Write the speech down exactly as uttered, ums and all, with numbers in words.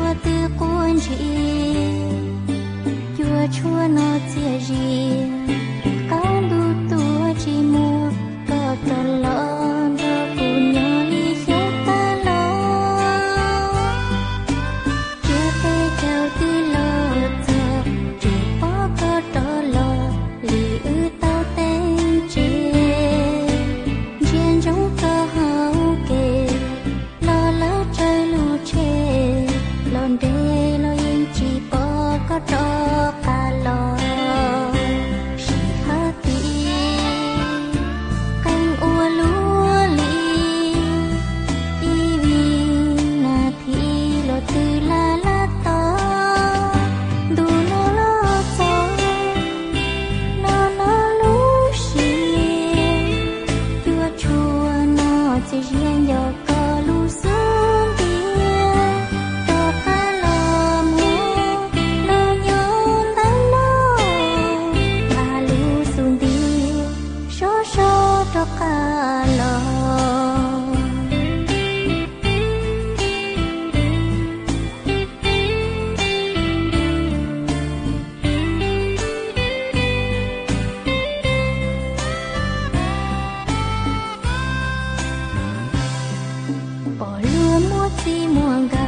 tư cuốn chị chua chua nó chia gì con đu tua chỉ mua có tờ lon cho phụ nhỏ đi khéo ta lo chưa thấy theo tư lo giờ chỉ bỏ có đó lo lì ư tao tên chị trên trong thơ hao kề lo lỡ trời lù chê lon đê lo yên chỉ bỏ có đó cả lo chỉ hát đi canh ua lúa lì y vì na thì lo từ la la to đủ nó lo cho nó nó lú xì chua chua nó chỉ riêng giờ có lú xuống bia to cá lo mua lo nhôm tan lo bà lú xuống bia số số to cá lo bỏ lúa mua chi mua gà